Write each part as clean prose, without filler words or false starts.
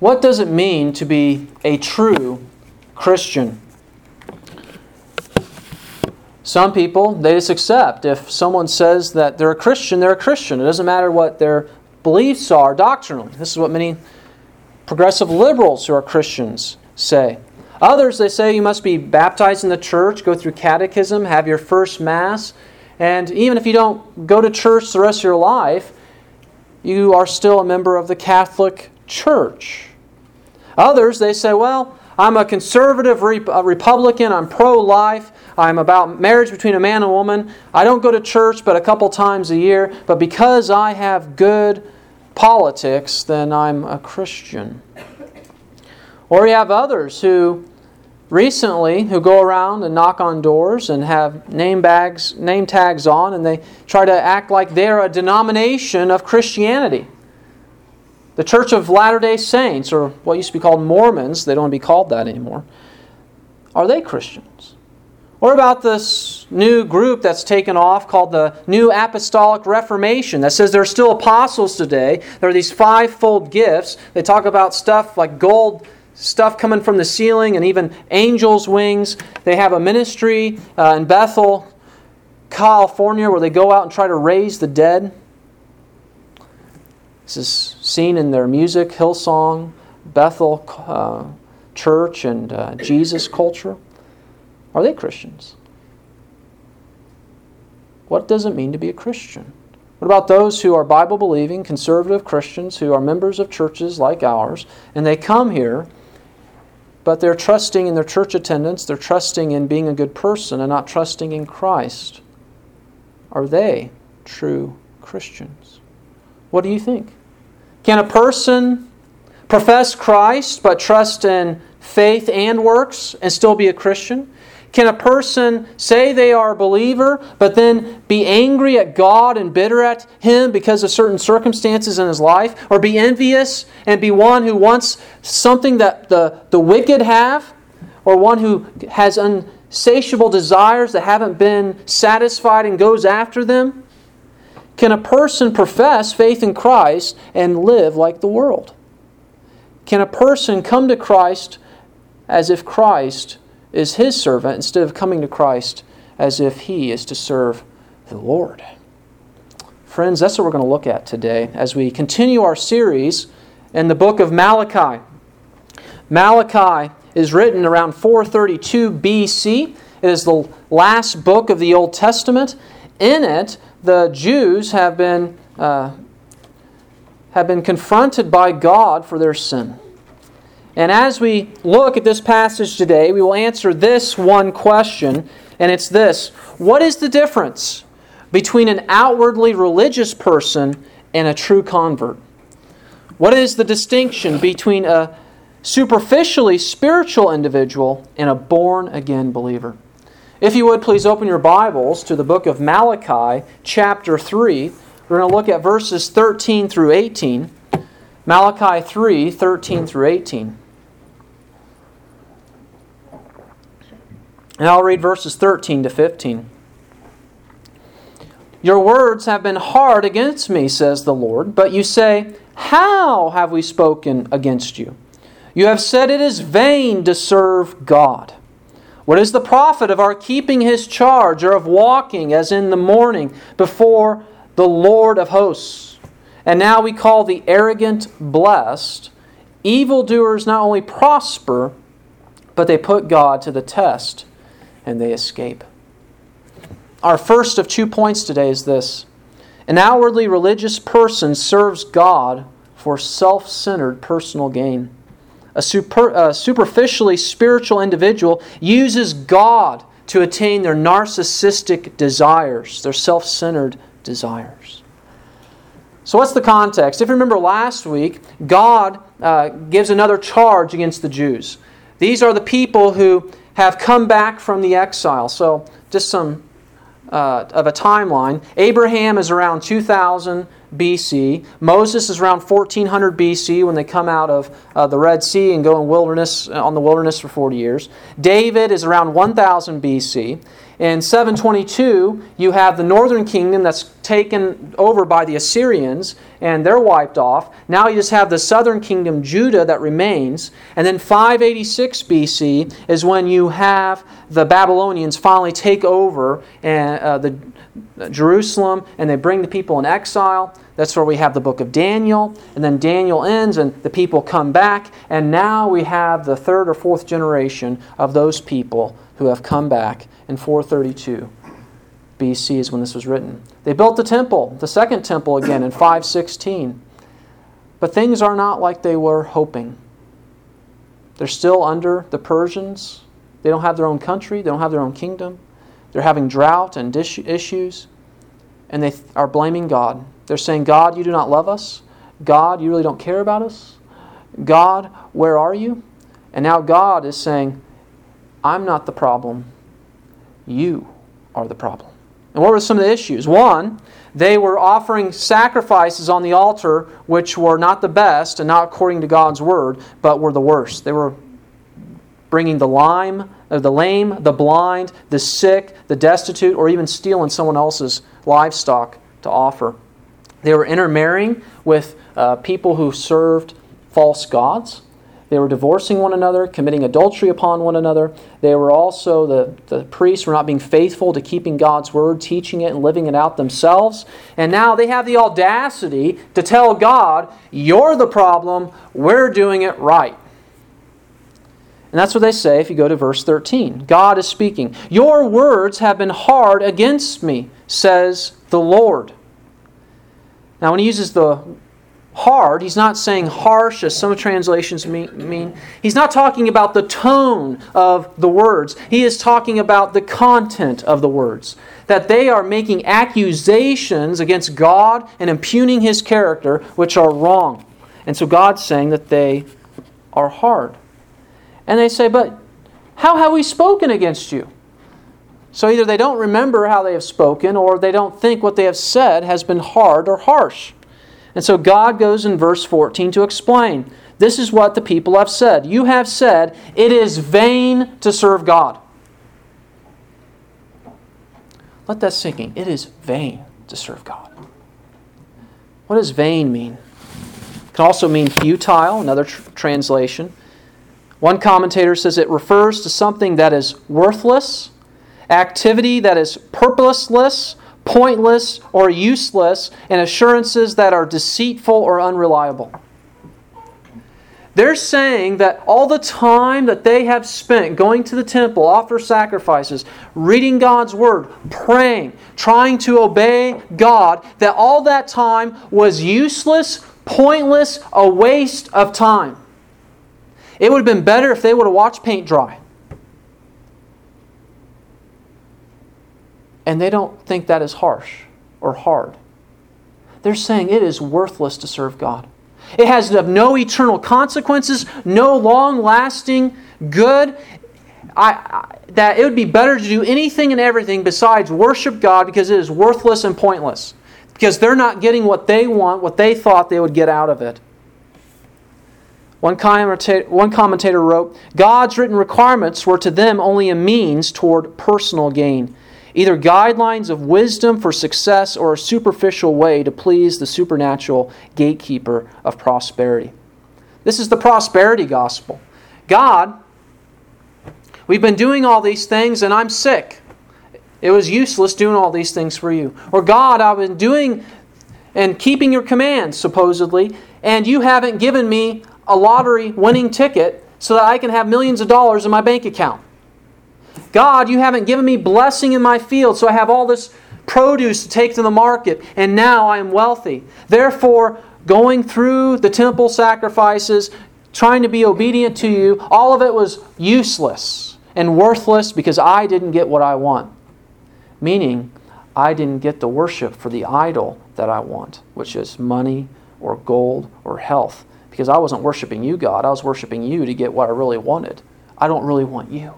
What does it mean to be a true Christian? Some people, they just accept. If someone says that they're a Christian, they're a Christian. It doesn't matter what their beliefs are doctrinally. This is what many progressive liberals who are Christians say. Others, they say you must be baptized in the church, go through catechism, have your first Mass, and even if you don't go to church the rest of your life, you are still a member of the Catholic Church. Others, they say, well, I'm a conservative Republican, I'm pro-life, I'm about marriage between a man and a woman. I don't go to church but a couple times a year, but because I have good politics, then I'm a Christian. Or you have others who go around and knock on doors and have name tags on, and they try to act like they're a denomination of Christianity. The Church of Latter-day Saints, or what used to be called Mormons, they don't want to be called that anymore. Are they Christians? What about this new group that's taken off called the New Apostolic Reformation that says there are still apostles today? There are these fivefold gifts. They talk about stuff like gold stuff coming from the ceiling and even angels' wings. They have a ministry in Bethel, California, where they go out and try to raise the dead. This is seen in their music, Hillsong, Bethel Church, and Jesus culture. Are they Christians? What does it mean to be a Christian? What about those who are Bible-believing, conservative Christians who are members of churches like ours, and they come here, but they're trusting in their church attendance, they're trusting in being a good person and not trusting in Christ? Are they true Christians? What do you think? Can a person profess Christ but trust in faith and works and still be a Christian? Can a person say they are a believer but then be angry at God and bitter at Him because of certain circumstances in his life? Or be envious and be one who wants something that the wicked have? Or one who has insatiable desires that haven't been satisfied and goes after them? Can a person profess faith in Christ and live like the world? Can a person come to Christ as if Christ is his servant instead of coming to Christ as if he is to serve the Lord? Friends, that's what we're going to look at today as we continue our series in the book of Malachi. Malachi is written around 432 BC. It is the last book of the Old Testament. In it, the Jews have been confronted by God for their sin. And as we look at this passage today, we will answer this one question, and it's this: what is the difference between an outwardly religious person and a true convert? What is the distinction between a superficially spiritual individual and a born-again believer? If you would, please open your Bibles to the book of Malachi, chapter 3. We're going to look at verses 13 through 18. Malachi 3, 13 through 18. And I'll read verses 13 to 15. Your words have been hard against me, says the Lord, but you say, how have we spoken against you? You have said it is vain to serve God. What is the profit of our keeping His charge, or of walking as in the morning before the Lord of hosts? And now we call the arrogant blessed. Evildoers not only prosper, but they put God to the test, and they escape. Our first of 2 points today is this: an outwardly religious person serves God for self-centered personal gain. A superficially spiritual individual uses God to attain their narcissistic desires, their self-centered desires. So what's the context? If you remember last week, God gives another charge against the Jews. These are the people who have come back from the exile. So just some of a timeline. Abraham is around 2000 BC. Moses is around 1400 BC when they come out of the Red Sea and go in on the wilderness for 40 years. David is around 1000 BC. In 722, you have the northern kingdom that's taken over by the Assyrians, and they're wiped off. Now you just have the southern kingdom, Judah, that remains. And then 586 BC is when you have the Babylonians finally take over the Jerusalem, and they bring the people in exile. That's where we have the book of Daniel. And then Daniel ends, and the people come back. And now we have the third or fourth generation of those people who have come back. In 432 BC is when this was written. They built the temple, the second temple again in 516. But things are not like they were hoping. They're still under the Persians. They don't have their own country. They don't have their own kingdom. They're having drought and issues. And they are blaming God. They're saying, God, you do not love us. God, you really don't care about us. God, where are you? And now God is saying, I'm not the problem. You are the problem. And what were some of the issues? One, they were offering sacrifices on the altar which were not the best and not according to God's word, but were the worst. They were bringing the lame, the blind, the sick, the destitute, or even stealing someone else's livestock to offer. They were intermarrying with people who served false gods. They were divorcing one another, committing adultery upon one another. They were also, the priests were not being faithful to keeping God's word, teaching it and living it out themselves. And now they have the audacity to tell God, you're the problem, we're doing it right. And that's what they say if you go to verse 13. God is speaking. Your words have been hard against me, says the Lord. Now when he uses the hard, he's not saying harsh, as some translations mean. He's not talking about the tone of the words. He is talking about the content of the words. That they are making accusations against God and impugning His character, which are wrong. And so God's saying that they are hard. And they say, but how have we spoken against you? So either they don't remember how they have spoken, or they don't think what they have said has been hard or harsh. And so God goes in verse 14 to explain. This is what the people have said. You have said, it is vain to serve God. Let that sink in. It is vain to serve God. What does vain mean? It can also mean futile, another translation. One commentator says it refers to something that is worthless, activity that is purposeless, pointless, or useless, and assurances that are deceitful or unreliable. They're saying that all the time that they have spent going to the temple, offer sacrifices, reading God's Word, praying, trying to obey God, that all that time was useless, pointless, a waste of time. It would have been better if they would have watched paint dry. And they don't think that is harsh or hard. They're saying it is worthless to serve God. It has no eternal consequences, no long-lasting good. That it would be better to do anything and everything besides worship God because it is worthless and pointless. Because they're not getting what they want, what they thought they would get out of it. One commentator wrote, God's written requirements were to them only a means toward personal gain. Either guidelines of wisdom for success or a superficial way to please the supernatural gatekeeper of prosperity. This is the prosperity gospel. God, we've been doing all these things and I'm sick. It was useless doing all these things for you. Or God, I've been doing and keeping your commands, supposedly, and you haven't given me a lottery winning ticket so that I can have millions of dollars in my bank account. God, you haven't given me blessing in my field, so I have all this produce to take to the market, and now I am wealthy. Therefore, going through the temple sacrifices, trying to be obedient to you, all of it was useless and worthless because I didn't get what I want. Meaning, I didn't get the worship for the idol that I want, which is money or gold or health. Because I wasn't worshiping you, God. I was worshiping you to get what I really wanted. I don't really want you.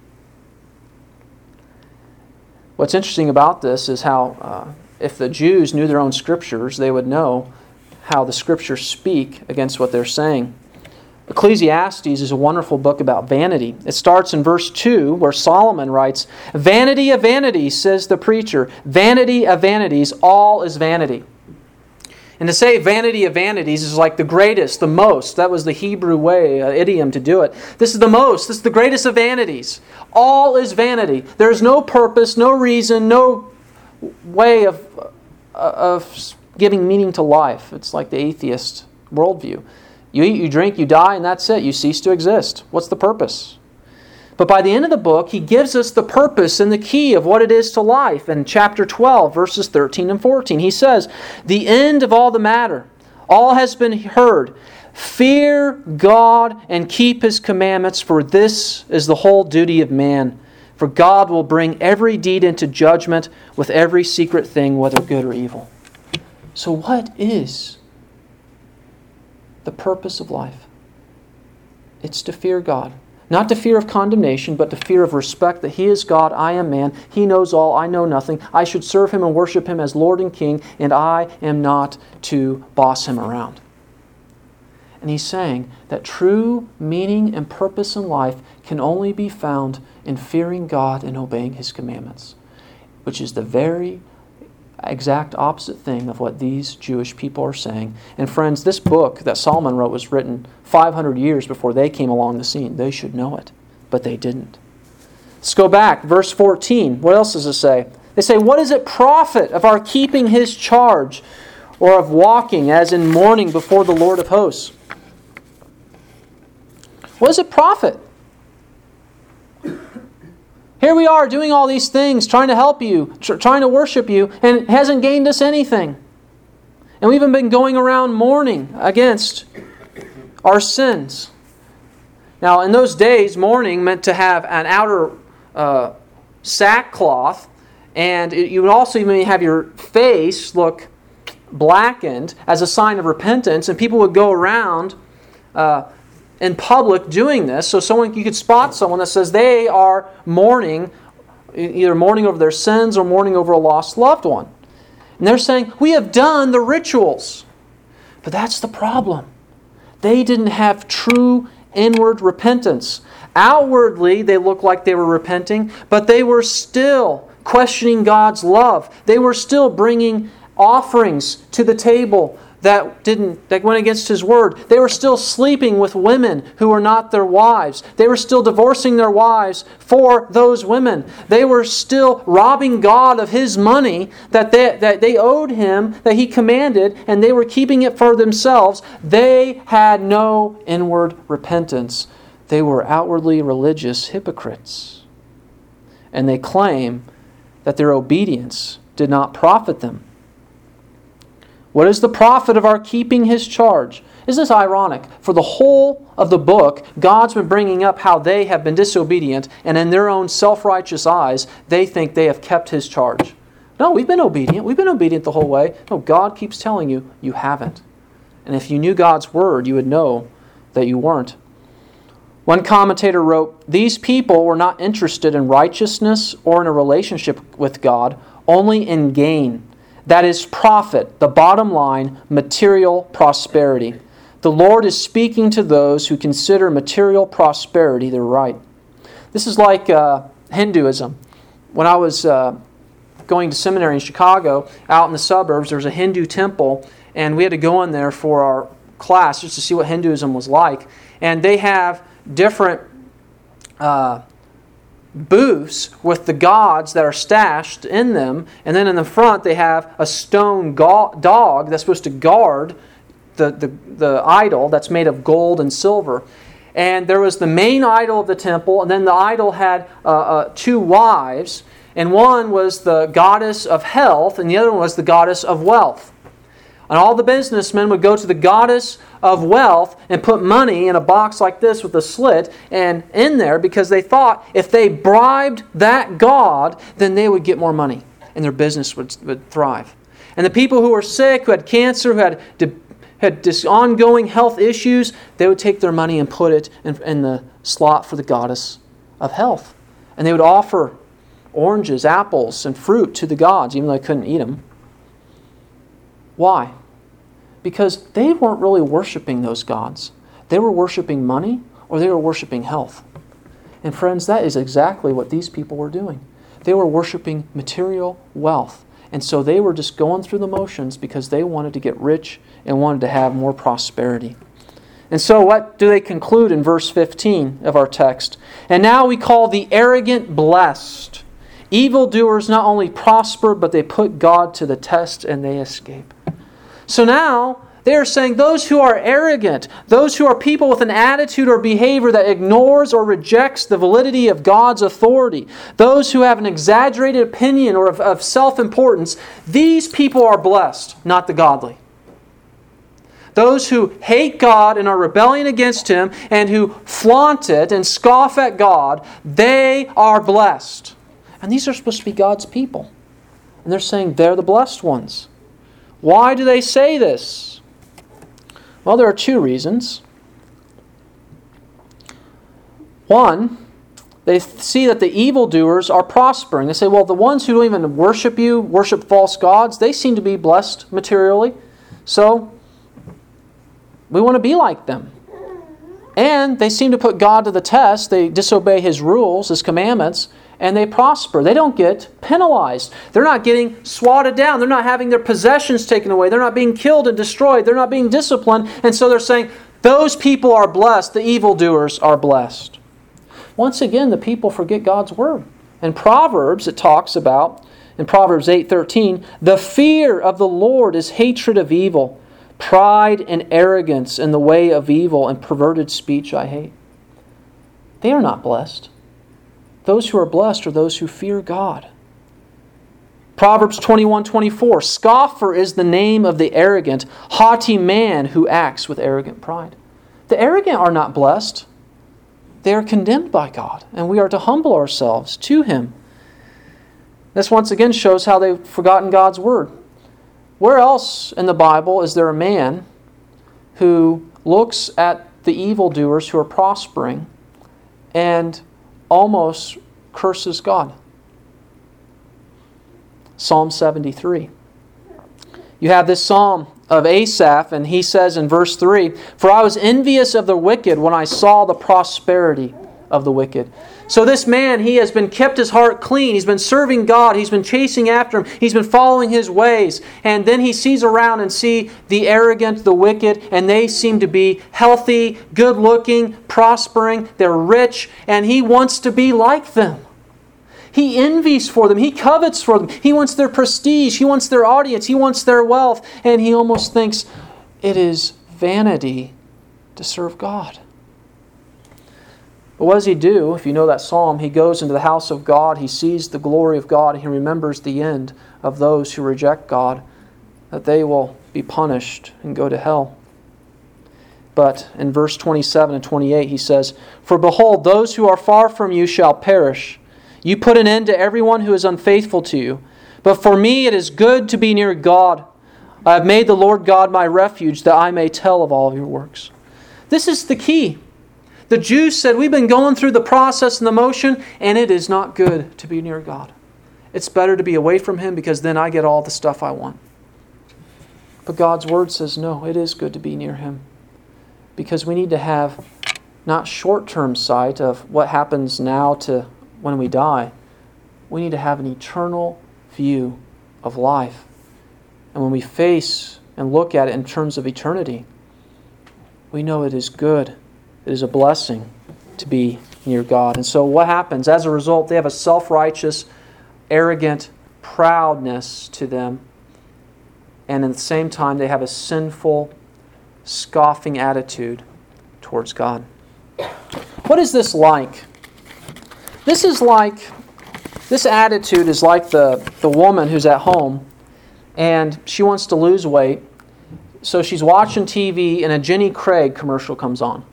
What's interesting about this is how if the Jews knew their own Scriptures, they would know how the Scriptures speak against what they're saying. Ecclesiastes is a wonderful book about vanity. It starts in verse 2 where Solomon writes, "Vanity of vanities, says the preacher. Vanity of vanities, all is vanity." And to say vanity of vanities is like the greatest, the most. That was the Hebrew way, idiom to do it. This is the most. This is the greatest of vanities. All is vanity. There is no purpose, no reason, no way of giving meaning to life. It's like the atheist worldview. You eat, you drink, you die, and that's it. You cease to exist. What's the purpose? But by the end of the book, he gives us the purpose and the key of what it is to life. In chapter 12, verses 13 and 14, he says, "The end of all the matter, all has been heard. Fear God and keep His commandments, for this is the whole duty of man. For God will bring every deed into judgment with every secret thing, whether good or evil." So what is the purpose of life? It's to fear God. Not to fear of condemnation, but to fear of respect that He is God, I am man, He knows all, I know nothing. I should serve Him and worship Him as Lord and King, and I am not to boss Him around. And he's saying that true meaning and purpose in life can only be found in fearing God and obeying His commandments, which is the very exact opposite thing of what these Jewish people are saying. And friends, this book that Solomon wrote was written 500 years before they came along the scene. They should know it, but they didn't. Let's go back, verse 14. What else does it say? They say, "What does it profit of our keeping His charge, or of walking as in mourning before the Lord of hosts?" What does it profit? Here we are doing all these things, trying to help you, trying to worship you, and it hasn't gained us anything. And we've even been going around mourning against our sins. Now, in those days, mourning meant to have an outer sackcloth, and you would also even have your face look blackened as a sign of repentance, and people would go around in public doing this, so you could spot someone that says they are mourning, either mourning over their sins or mourning over a lost loved one. And they're saying, we have done the rituals. But that's the problem. They didn't have true inward repentance. Outwardly, they looked like they were repenting, but they were still questioning God's love. They were still bringing offerings to the table that went against His word. They were still sleeping with women who were not their wives. They were still divorcing their wives for those women. They were still robbing God of His money that they owed Him, that He commanded, and they were keeping it for themselves. They had no inward repentance. They were outwardly religious hypocrites. And they claim that their obedience did not profit them. What is the profit of our keeping His charge? Isn't this ironic? For the whole of the book, God's been bringing up how they have been disobedient, and in their own self-righteous eyes, they think they have kept His charge. No, we've been obedient. We've been obedient the whole way. No, God keeps telling you, you haven't. And if you knew God's word, you would know that you weren't. One commentator wrote, "These people were not interested in righteousness or in a relationship with God, only in gain. That is profit, the bottom line, material prosperity. The Lord is speaking to those who consider material prosperity their right." This is like Hinduism. When I was going to seminary in Chicago, out in the suburbs, there was a Hindu temple, and we had to go in there for our class just to see what Hinduism was like. And they have different booths with the gods that are stashed in them, and then in the front they have a stone dog that's supposed to guard the idol that's made of gold and silver. And there was the main idol of the temple, and then the idol had two wives, and one was the goddess of health, and the other one was the goddess of wealth. And all the businessmen would go to the goddess of wealth and put money in a box like this with a slit and in there, because they thought if they bribed that god, then they would get more money and their business would thrive. And the people who were sick, who had cancer, who had this ongoing health issues, they would take their money and put it in the slot for the goddess of health. And they would offer oranges, apples, and fruit to the gods, even though they couldn't eat them. Why? Because they weren't really worshiping those gods. They were worshiping money or they were worshiping health. And friends, that is exactly what these people were doing. They were worshiping material wealth. And so they were just going through the motions because they wanted to get rich and wanted to have more prosperity. And so what do they conclude in verse 15 of our text? And now we call the arrogant blessed. Evildoers not only prosper, but they put God to the test and they escape. So now they are saying those who are arrogant, those who are people with an attitude or behavior that ignores or rejects the validity of God's authority, those who have an exaggerated opinion or of self-importance, these people are blessed, not the godly. Those who hate God and are rebelling against Him and who flaunt it and scoff at God, they are blessed. And these are supposed to be God's people. And they're saying they're the blessed ones. Why do they say this? Well, there are two reasons. One, they see that the evildoers are prospering. They say, well, the ones who don't even worship you, worship false gods, they seem to be blessed materially. So, we want to be like them. And they seem to put God to the test. They disobey His rules, His commandments, and they prosper. They don't get penalized. They're not getting swatted down. They're not having their possessions taken away. They're not being killed and destroyed. They're not being disciplined. And so they're saying, those people are blessed. The evildoers are blessed. Once again, the people forget God's Word. In Proverbs, it talks about, in Proverbs 8:13, the fear of the Lord is hatred of evil. Pride and arrogance in the way of evil and perverted speech I hate. They are not blessed. Those who are blessed are those who fear God. Proverbs 21:24, scoffer is the name of the arrogant, haughty man who acts with arrogant pride. The arrogant are not blessed. They are condemned by God, and we are to humble ourselves to Him. This once again shows how they've forgotten God's Word. Where else in the Bible is there a man who looks at the evildoers who are prospering and almost curses God? Psalm 73. You have this psalm of Asaph, and he says in verse 3, for I was envious of the wicked when I saw the prosperity of the wicked. So this man, he has been kept his heart clean. He's been serving God. He's been chasing after Him. He's been following His ways. And then he sees around and see the arrogant, the wicked, and they seem to be healthy, good-looking, prospering. They're rich, and he wants to be like them. He envies for them. He covets for them. He wants their prestige. He wants their audience. He wants their wealth. And he almost thinks it is vanity to serve God. But what does he do? If you know that psalm, he goes into the house of God, he sees the glory of God, and he remembers the end of those who reject God, that they will be punished and go to hell. But in verse 27 and 28 he says, for behold, those who are far from you shall perish. You put an end to everyone who is unfaithful to you. But for me it is good to be near God. I have made the Lord God my refuge, that I may tell of all of your works. This is the key. The Jews said, we've been going through the process and the motion, and it is not good to be near God. It's better to be away from Him because then I get all the stuff I want. But God's Word says, no, it is good to be near Him. Because we need to have not short-term sight of what happens now to when we die. We need to have an eternal view of life. And when we face and look at it in terms of eternity, we know it is good. It is a blessing to be near God. And so what happens? As a result, they have a self-righteous, arrogant proudness to them. And at the same time, they have a sinful, scoffing attitude towards God. What is this like? This attitude is like the woman who's at home and she wants to lose weight. So she's watching TV and a Jenny Craig commercial comes on.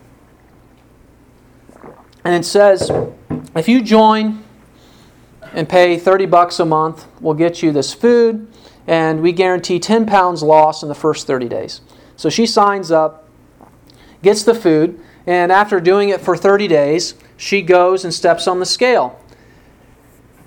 And it says, if you join and pay $30 a month, we'll get you this food, and we guarantee 10 pounds loss in the first 30 days. So she signs up, gets the food, and after doing it for 30 days, she goes and steps on the scale.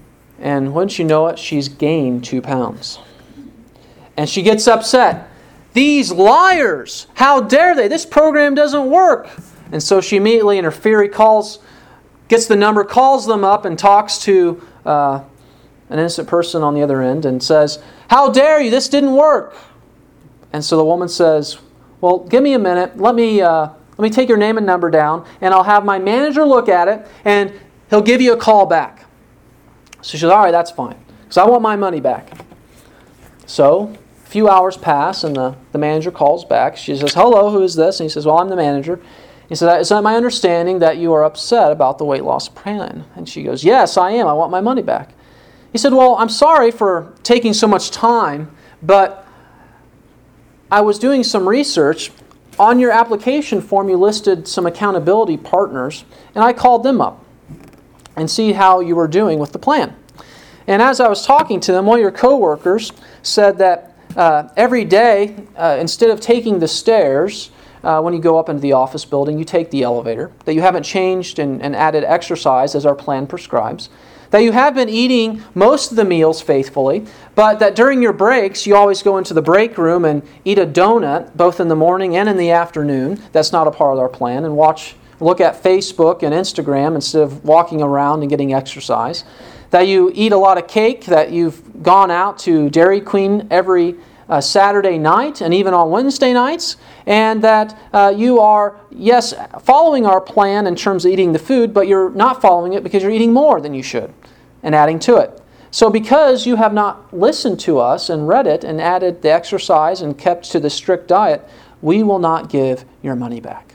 And wouldn't you know it, she's gained 2 pounds. And she gets upset. These liars! How dare they? This program doesn't work. And so she immediately, in her fury, gets the number, calls them up, and talks to an innocent person on the other end and says, how dare you? This didn't work. And so the woman says, well, give me a minute. Let me take your name and number down, and I'll have my manager look at it, and he'll give you a call back. So she says, all right, that's fine, because I want my money back. So a few hours pass, and the manager calls back. She says, hello, who is this? And he says, well, I'm the manager. He said, is that my understanding that you are upset about the weight loss plan? And she goes, yes, I am. I want my money back. He said, well, I'm sorry for taking so much time, but I was doing some research. On your application form, you listed some accountability partners, and I called them up and see how you were doing with the plan. And as I was talking to them, one of your coworkers said that every day, instead of taking the stairs, when you go up into the office building, you take the elevator, that you haven't changed and added exercise as our plan prescribes, that you have been eating most of the meals faithfully, but that during your breaks, you always go into the break room and eat a donut, both in the morning and in the afternoon. That's not a part of our plan. And look at Facebook and Instagram instead of walking around and getting exercise. That you eat a lot of cake, that you've gone out to Dairy Queen every Saturday night and even on Wednesday nights, and that you are, yes, following our plan in terms of eating the food, but you're not following it because you're eating more than you should and adding to it. So because you have not listened to us and read it and added the exercise and kept to the strict diet, we will not give your money back.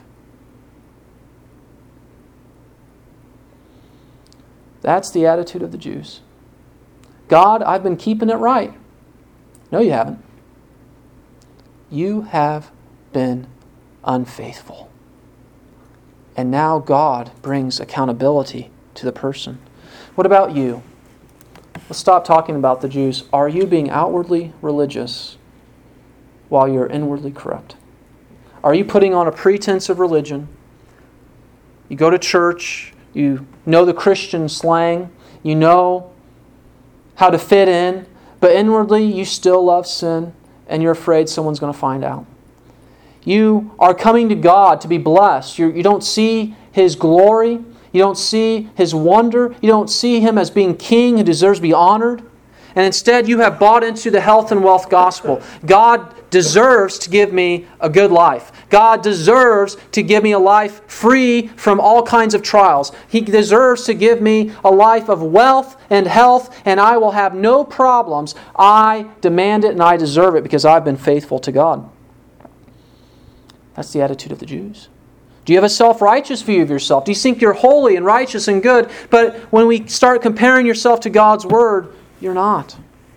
That's the attitude of the Jews. God, I've been keeping it right. No, you haven't. You have been unfaithful. And now God brings accountability to the person. What about you? Let's stop talking about the Jews. Are you being outwardly religious while you're inwardly corrupt? Are you putting on a pretense of religion? You go to church, you know the Christian slang, you know how to fit in, but inwardly you still love sin and you're afraid someone's going to find out. You are coming to God to be blessed. You don't see His glory. You don't see His wonder. You don't see Him as being King who deserves to be honored. And instead you have bought into the health and wealth gospel. God deserves to give me a good life. God deserves to give me a life free from all kinds of trials. He deserves to give me a life of wealth and health, and I will have no problems. I demand it and I deserve it because I've been faithful to God. That's the attitude of the Jews. Do you have a self-righteous view of yourself? Do you think you're holy and righteous and good? But when we start comparing yourself to God's Word, you're not.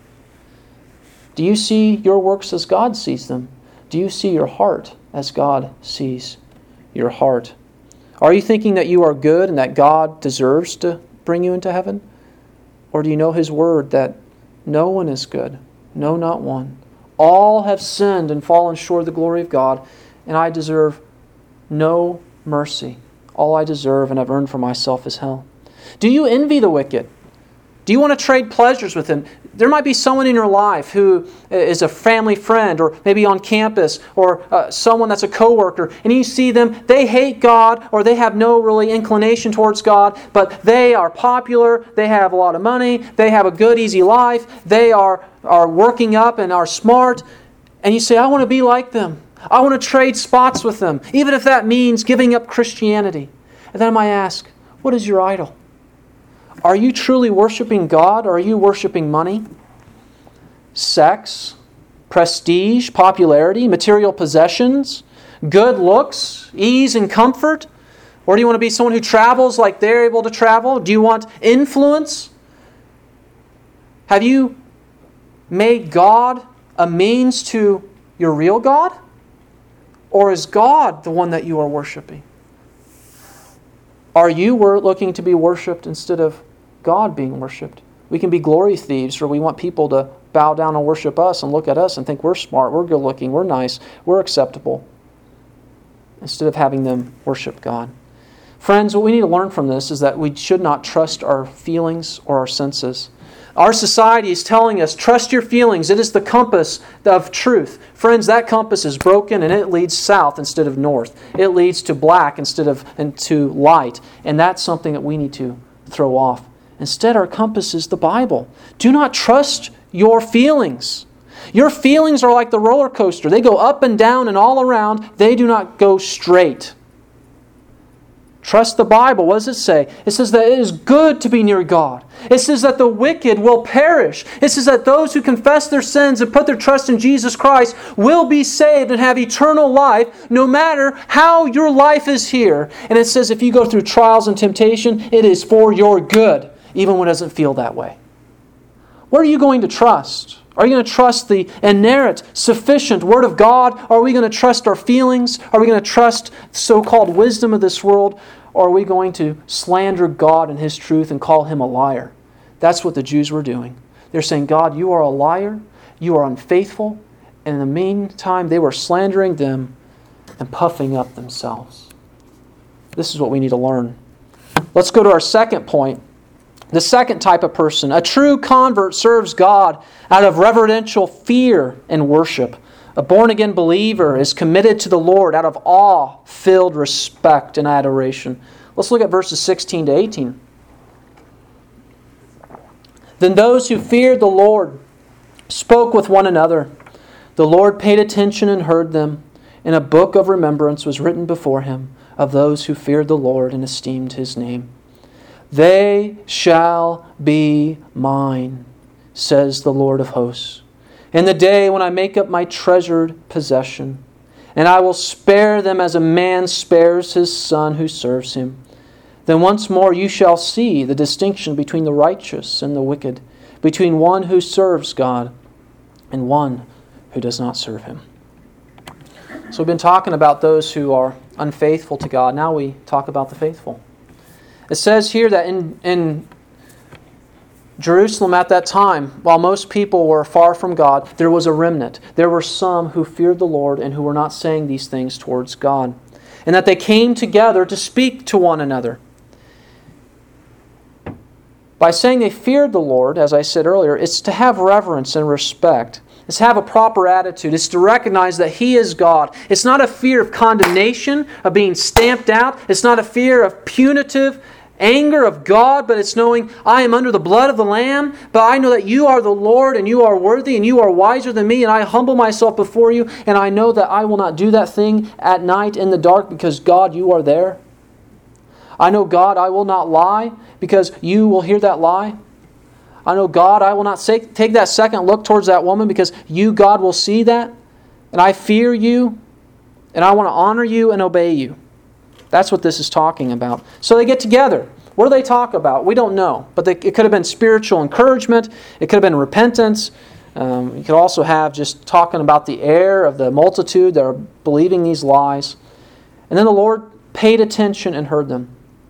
Do you see your works as God sees them? Do you see your heart as God sees your heart? Are you thinking that you are good and that God deserves to bring you into heaven? Or do you know His Word that no one is good, no, not one? All have sinned and fallen short of the glory of God, and I deserve no mercy. All I deserve and have earned for myself is hell. Do you envy the wicked? Do you want to trade pleasures with them? There might be someone in your life who is a family friend or maybe on campus or someone that's a coworker, and you see them, they hate God or they have no really inclination towards God, but they are popular, they have a lot of money, they have a good, easy life, they are working up and are smart, and you say, I want to be like them. I want to trade spots with them, even if that means giving up Christianity. And then I might ask, what is your idol? Are you truly worshiping God, or are you worshiping money, sex, prestige, popularity, material possessions, good looks, ease and comfort? Or do you want to be someone who travels like they're able to travel? Do you want influence? Have you made God a means to your real God? Or is God the one that you are worshiping? Are you looking to be worshipped instead of God being worshipped? We can be glory thieves, or we want people to bow down and worship us and look at us and think we're smart, we're good looking, we're nice, we're acceptable, instead of having them worship God. Friends, what we need to learn from this is that we should not trust our feelings or our senses. Our society is telling us, trust your feelings. It is the compass of truth. Friends, that compass is broken and it leads south instead of north. It leads to black instead of to light. And that's something that we need to throw off. Instead, our compass is the Bible. Do not trust your feelings. Your feelings are like the roller coaster. They go up and down and all around. They do not go straight. Trust the Bible. What does it say? It says that it is good to be near God. It says that the wicked will perish. It says that those who confess their sins and put their trust in Jesus Christ will be saved and have eternal life no matter how your life is here. And it says if you go through trials and temptation, it is for your good, even when it doesn't feel that way. What are you going to trust? Are you going to trust the inerrant, sufficient Word of God? Or are we going to trust our feelings? Are we going to trust the so-called wisdom of this world? Or are we going to slander God and His truth and call Him a liar? That's what the Jews were doing. They're saying, God, you are a liar. You are unfaithful. And in the meantime, they were slandering them and puffing up themselves. This is what we need to learn. Let's go to our second point. The second type of person, a true convert, serves God out of reverential fear and worship. A born-again believer is committed to the Lord out of awe-filled respect and adoration. Let's look at verses 16 to 18. Then those who feared the Lord spoke with one another. The Lord paid attention and heard them, and a book of remembrance was written before Him of those who feared the Lord and esteemed His name. They shall be mine, says the Lord of hosts, in the day when I make up my treasured possession. And I will spare them as a man spares his son who serves him. Then once more you shall see the distinction between the righteous and the wicked, between one who serves God and one who does not serve Him. So we've been talking about those who are unfaithful to God. Now we talk about the faithful. It says here that in Jerusalem at that time, while most people were far from God, there was a remnant. There were some who feared the Lord and who were not saying these things towards God. And that they came together to speak to one another. By saying they feared the Lord, as I said earlier, it's to have reverence and respect. It's to have a proper attitude. It's to recognize that He is God. It's not a fear of condemnation, of being stamped out. It's not a fear of punitive anger of God, but it's knowing I am under the blood of the Lamb, but I know that You are the Lord and You are worthy and You are wiser than me, and I humble myself before You, and I know that I will not do that thing at night in the dark because God, You are there. I know, God, I will not lie because You will hear that lie. I know, God, I will not take that second look towards that woman because You, God, will see that. And I fear You, and I want to honor You and obey You. That's what this is talking about. So they get together. What do they talk about? We don't know. But it could have been spiritual encouragement. It could have been repentance. You could also have just talking about the error of the multitude that are believing these lies. And then the Lord paid attention and heard them.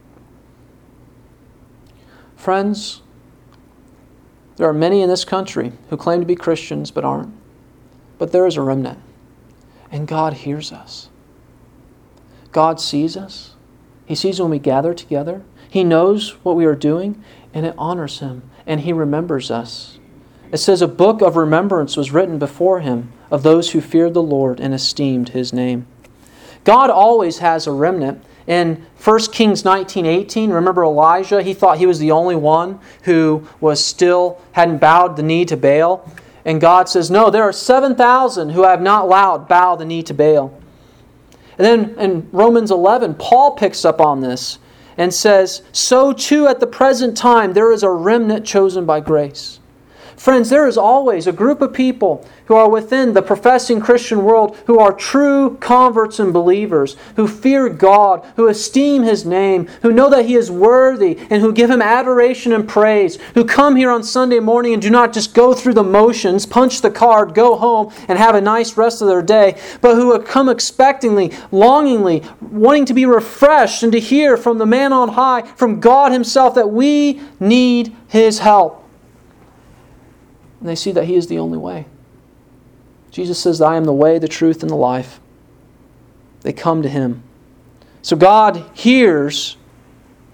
Friends, there are many in this country who claim to be Christians but aren't. But there is a remnant. And God hears us. God sees us. He sees when we gather together. He knows what we are doing, and it honors Him, and He remembers us. It says a book of remembrance was written before Him of those who feared the Lord and esteemed His name. God always has a remnant. In 1 Kings 19:18, remember Elijah? He thought he was the only one who hadn't bowed the knee to Baal. And God says, no, there are 7,000 who have not bowed the knee to Baal. And then in Romans 11, Paul picks up on this and says, so too at the present time there is a remnant chosen by grace. Friends, there is always a group of people who are within the professing Christian world who are true converts and believers, who fear God, who esteem His name, who know that He is worthy, and who give Him adoration and praise, who come here on Sunday morning and do not just go through the motions, punch the card, go home, and have a nice rest of their day, but who have come expectingly, longingly, wanting to be refreshed and to hear from the man on high, from God Himself, that we need His help. And they see that He is the only way. Jesus says, I am the way, the truth, and the life. They come to Him. So God hears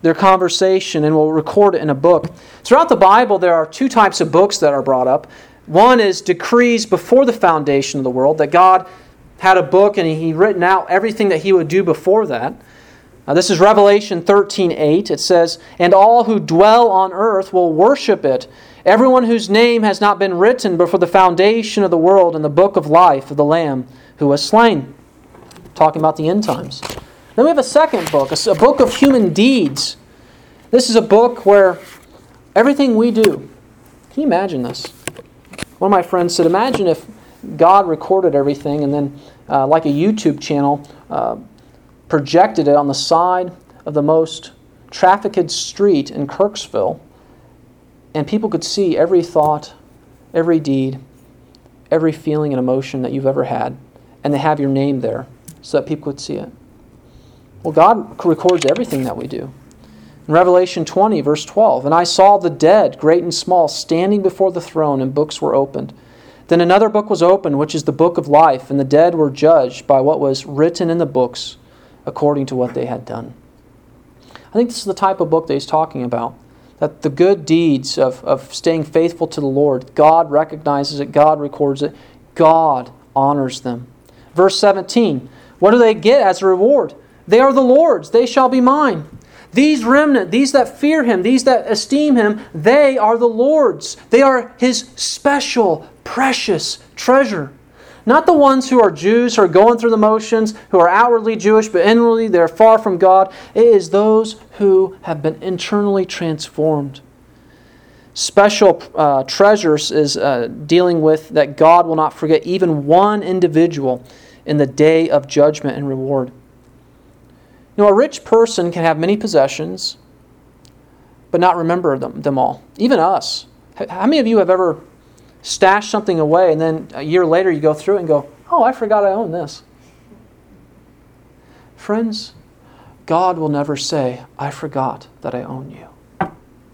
their conversation, and will record it in a book. Throughout the Bible, there are two types of books that are brought up. One is decrees before the foundation of the world, that God had a book and He written out everything that He would do before that. This is Revelation 13:8. It says, "And all who dwell on earth will worship it, everyone whose name has not been written before the foundation of the world in the book of life of the Lamb who was slain." Talking about the end times. Then we have a second book, a book of human deeds. This is a book where everything we do. Can you imagine this? One of my friends said, imagine if God recorded everything and then, like a YouTube channel, projected it on the side of the most trafficked street in Kirksville, and people could see every thought, every deed, every feeling and emotion that you've ever had, and they have your name there so that people could see it. Well, God records everything that we do. In Revelation 20, verse 12, "And I saw the dead, great and small, standing before the throne, and books were opened. Then another book was opened, which is the book of life, and the dead were judged by what was written in the books, according to what they had done." I think this is the type of book that he's talking about. That the good deeds of staying faithful to the Lord, God recognizes it, God records it, God honors them. Verse 17, what do they get as a reward? They are the Lord's, they shall be mine. These remnant, these that fear Him, these that esteem Him, they are the Lord's. They are His special, precious treasure. Not the ones who are Jews, who are going through the motions, who are outwardly Jewish, but inwardly they're far from God. It is those who have been internally transformed. Special treasures is dealing with that God will not forget even one individual in the day of judgment and reward. You know, a rich person can have many possessions, but not remember them all. Even us. How many of you have ever stash something away and then a year later you go through it and go, oh, I forgot I own this? Friends, God will never say, I forgot that I own you.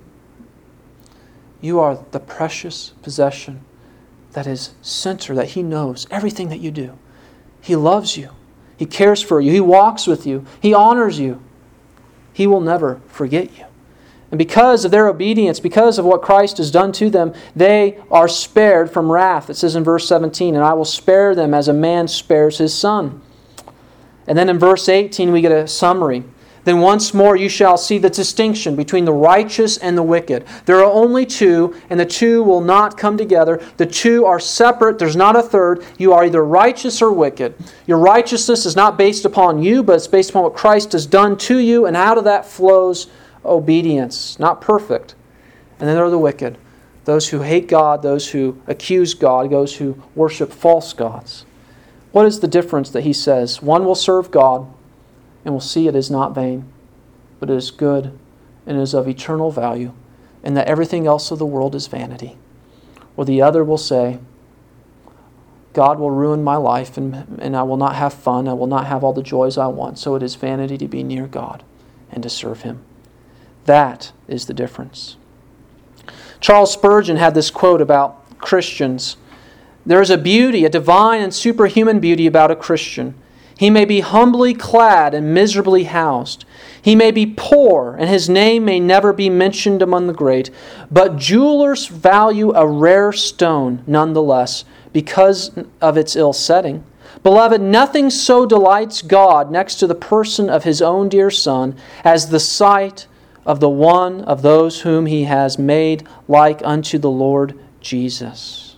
You are the precious possession that is center, that He knows everything that you do. He loves you. He cares for you. He walks with you. He honors you. He will never forget you. And because of their obedience, because of what Christ has done to them, they are spared from wrath. It says in verse 17, "And I will spare them as a man spares his son." And then in verse 18 we get a summary. "Then once more you shall see the distinction between the righteous and the wicked. There are only two, and the two will not come together. The two are separate. There's not a third. You are either righteous or wicked. Your righteousness is not based upon you, but it's based upon what Christ has done to you, and out of that flows obedience, not perfect." And then there are the wicked, those who hate God, those who accuse God, those who worship false gods. What is the difference that he says? One will serve God and will see it is not vain, but it is good and is of eternal value, and that everything else of the world is vanity. Or the other will say, God will ruin my life and I will not have fun, I will not have all the joys I want, so it is vanity to be near God and to serve Him. That is the difference. Charles Spurgeon had this quote about Christians. "There is a beauty, a divine and superhuman beauty about a Christian. He may be humbly clad and miserably housed. He may be poor, and his name may never be mentioned among the great. But jewelers value a rare stone nonetheless, because of its ill setting. Beloved, nothing so delights God next to the person of His own dear Son as the sight of the one of those whom He has made like unto the Lord Jesus."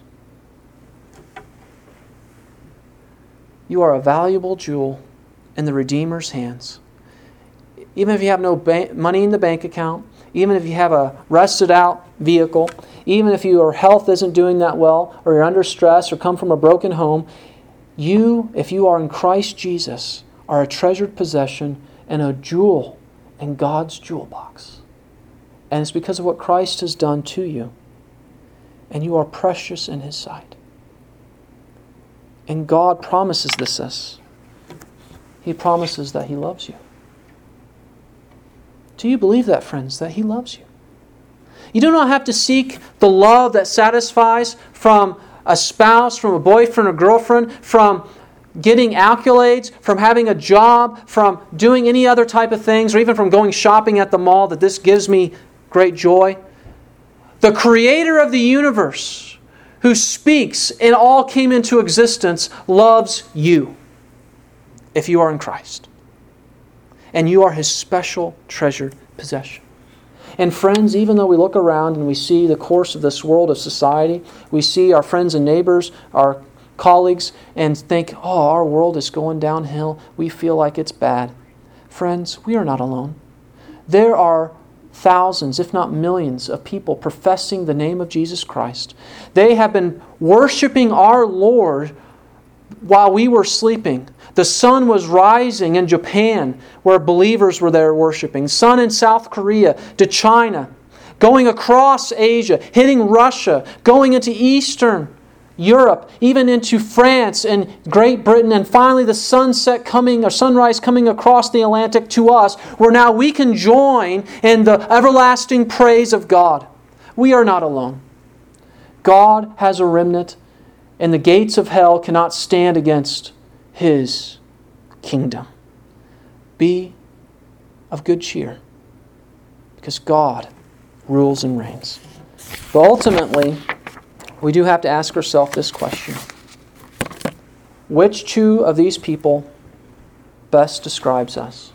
You are a valuable jewel in the Redeemer's hands. Even if you have no money in the bank account, even if you have a rusted out vehicle, even if your health isn't doing that well, or you're under stress, or come from a broken home, you, if you are in Christ Jesus, are a treasured possession and a jewel in God's jewel box. And it's because of what Christ has done to you. And you are precious in His sight. And God promises this. He promises that He loves you. Do you believe that, friends, that He loves you? You do not have to seek the love that satisfies from a spouse, from a boyfriend or girlfriend, from getting accolades, from having a job, from doing any other type of things, or even from going shopping at the mall, that this gives me great joy. The Creator of the universe, who speaks and all came into existence, loves you if you are in Christ. And you are His special treasured possession. And friends, even though we look around and we see the course of this world of society, we see our friends and neighbors, our colleagues, and think, oh, our world is going downhill. We feel like it's bad. Friends, we are not alone. There are thousands, if not millions, of people professing the name of Jesus Christ. They have been worshiping our Lord while we were sleeping. The sun was rising in Japan, where believers were there worshiping. Sun in South Korea, to China, going across Asia, hitting Russia, going into Eastern Europe, even into France and Great Britain, and finally the sunrise coming across the Atlantic to us, where now we can join in the everlasting praise of God. We are not alone. God has a remnant, and the gates of hell cannot stand against His kingdom. Be of good cheer, because God rules and reigns. But ultimately, we do have to ask ourselves this question. Which two of these people best describes us?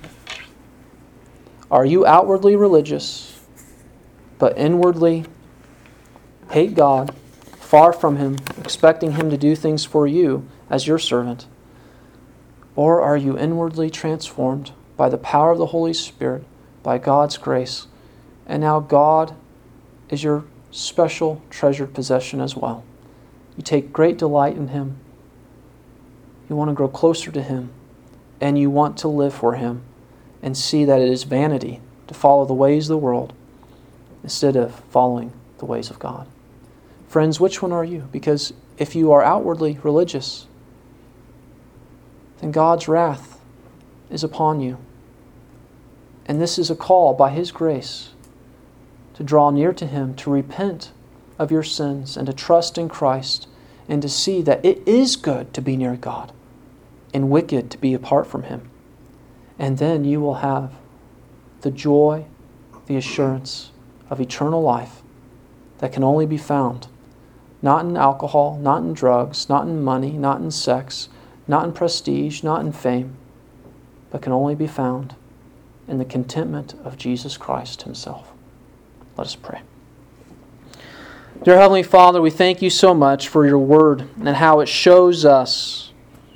Are you outwardly religious, but inwardly hate God, far from Him, expecting Him to do things for you as your servant? Or are you inwardly transformed by the power of the Holy Spirit, by God's grace, and now God is your special treasured possession as well? You take great delight in Him. You want to grow closer to Him, and you want to live for Him and see that it is vanity to follow the ways of the world instead of following the ways of God. Friends, which one are you? Because if you are outwardly religious, then God's wrath is upon you. And this is a call by His grace to draw near to Him, to repent of your sins, and to trust in Christ, and to see that it is good to be near God and wicked to be apart from Him. And then you will have the joy, the assurance of eternal life that can only be found not in alcohol, not in drugs, not in money, not in sex, not in prestige, not in fame, but can only be found in the contentment of Jesus Christ Himself. Let us pray. Dear Heavenly Father, we thank You so much for Your Word and how it shows us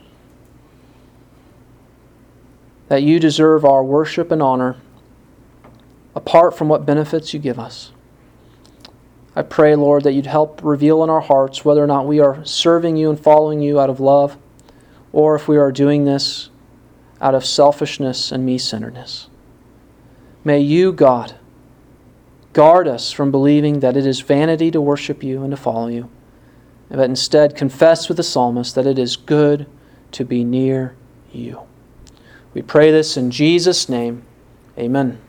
that You deserve our worship and honor apart from what benefits You give us. I pray, Lord, that You'd help reveal in our hearts whether or not we are serving You and following You out of love, or if we are doing this out of selfishness and me-centeredness. May You, God, guard us from believing that it is vanity to worship You and to follow You, but instead confess with the psalmist that it is good to be near You. We pray this in Jesus' name. Amen.